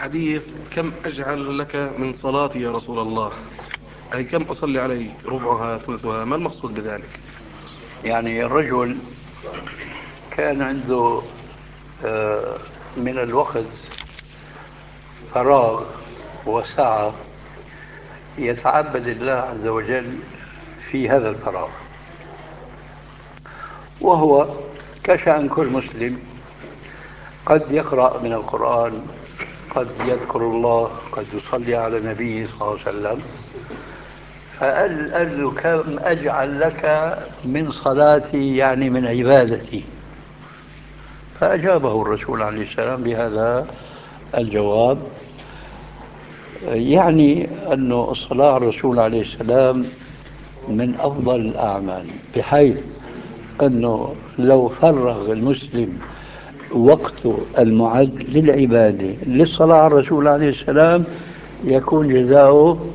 حديث كم أجعل لك من صلاتي يا رسول الله، أي كم أصلي عليك، ربعها ثلثها، ما المقصود بذلك؟ يعني الرجل كان عنده آه، من الوقت فراغ وسعة يتعبد الله عز وجل في هذا الفراغ، وهو كشأن كل مسلم قد يقرأ من القرآن، قد يذكر الله، قد يصلي على النبي صلى الله عليه وسلم. فقال له كم أجعل لك من صلاتي يعني من عبادتي؟ فأجابه الرسول عليه السلام بهذا الجواب، يعني أن الصلاة على الرسول عليه السلام من أفضل الأعمال، بحيث أنه لو فرغ المسلم وقته المعد للعبادة للصلاة على الرسول عليه السلام يكون جزاؤه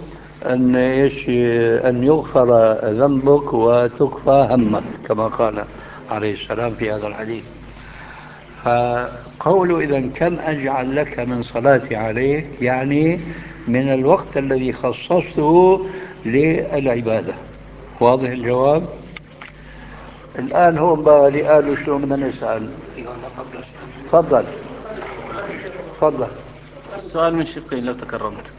أن يغفر ذنبك وتكفى همك، كما قال عليه السلام في هذا الحديث. فقوله إذا كم أجعل لك من صلاتي عليك يعني من الوقت الذي خصصته للعبادة. واضح الجواب؟ الآن هون بقى اللي قالوا شو بدنا نسأل. تفضل. تفضل. السؤال من شقين لو تكرمت.